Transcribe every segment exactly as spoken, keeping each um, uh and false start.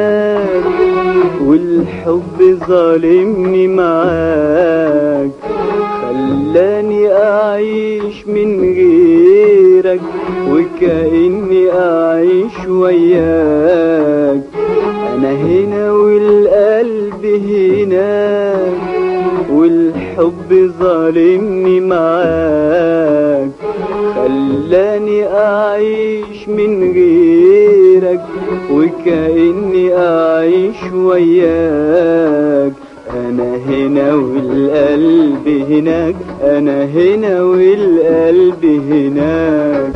هناك، والحب ظالمني معاك، خلاني أعيش من غيرك وكأني أعيش وياك. أنا هنا والقلب هناك، والحب ظالمني معاك، خلاني أعيش من غيرك وكأني أعيش وياك. أنا هنا والقلب هناك، أنا هنا والقلب هناك.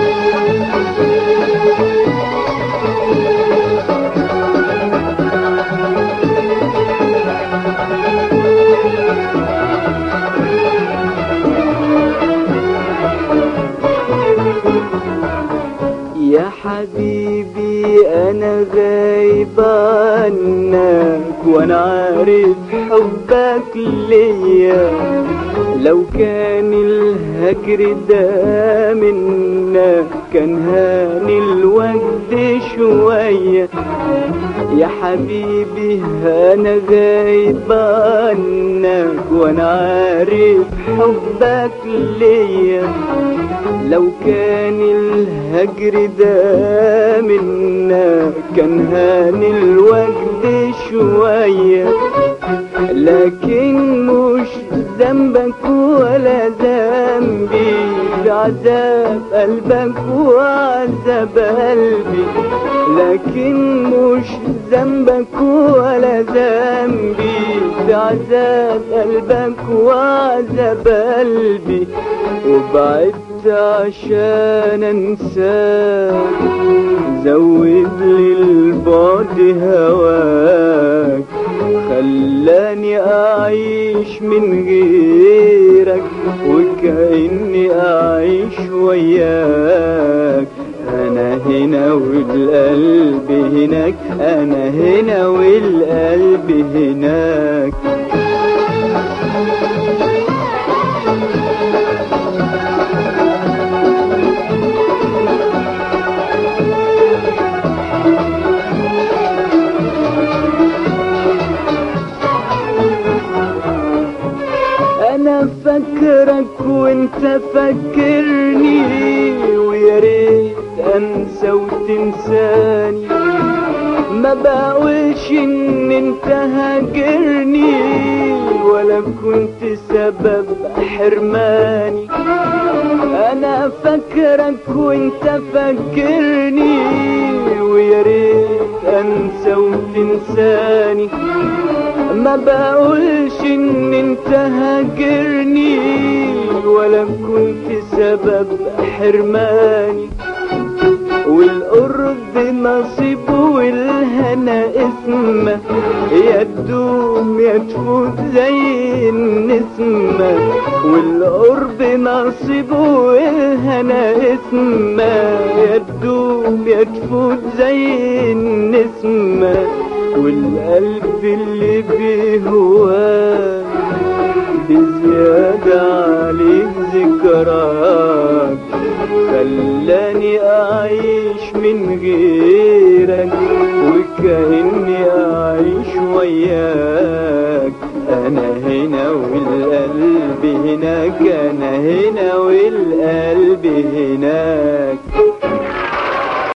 يا حبيبي أنا غايب عنك، وأنا عارف حبك ليا. لو كان الهجر ده منا كان هاني الوجد شوية. يا حبيبي أنا غايب عنك، وأنا عارف حبك ليا. لو كان الهجر ده منا كان هاني الوجد شوية. لكن مش ذنبك ولا ذنبي، بعذاب قلبك وعذاب قلبي. لكن مش ذنبك ولا ذنبي، بعذاب قلبك وعذاب قلبي. وبعدت عشان انساك، زود لي البعد هواك، خلاني أعيش من غيرك وكأني أعيش وياك. أنا هنا والقلب هناك، أنا هنا والقلب هناك. أنا فاكرك وانت فاكرني، ويا ريت انسى وتنساني. ما بقولش ان انت هاجرني، ولا كنت سبب حرماني. انا فاكرك وانت فاكرني، ويا ريت انسى وتنساني. ما بقولش ان انت هاجرني، ولا كنت سبب حرماني. والقرب نصيب والهنا اسمه، يا تدوم يا تفوت زي النسمة. والقرب نصيب والهنا اسمه، يا تدوم يا تفوت زي النسمة. والقلب اللي بيهواك بزيادة عليك ذكراك، خلاني أعيش من غيرك وكأني أعيش وياك. أنا هنا والقلب هناك، أنا هنا والقلب